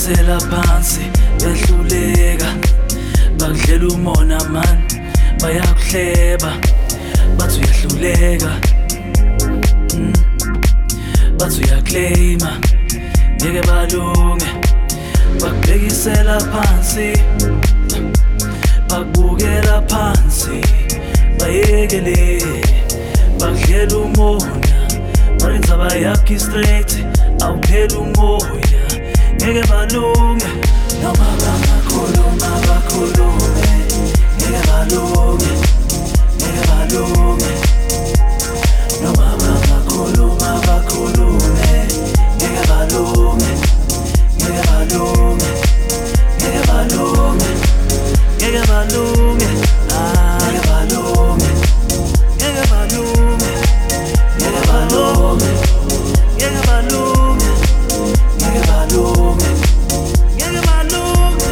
bakubhekisela phansi behluleka, bakudlela umona man, bayakuhleba bathi uyahluleka, bathi uyaclaima ngeke balunge. Bakubhekisela phansi, bakubukela phansi, bayekele, bakudlela umona, barenza bayakhi straight, awupheli umoya, ngeke balunge. Noma bangakhuluma bakhulume, ngeke balunge, ngeke balunge. Noma bangakhuluma bakhulume, ngeke balunge, ngeke balunge, ngeke balunge, ngeke balunge, ngeke balunge, ngeke balunge, ngeke balunge, ngeke balunge, ngeke balunge, ngeke balunge.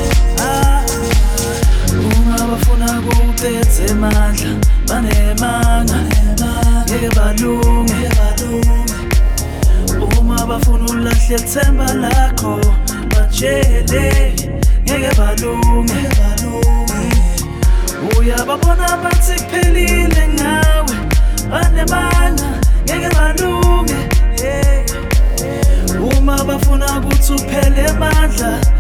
Uma bafuna kuphethe emandla banemanga, ngeke balunge. Uma bafuna ulahle ithemba lakho bajele, ngeke balunge. Uyababona bathi kuphelile ngawe, banemanga, ngeke balunge. Uma bafuna ukuthi uphele amandla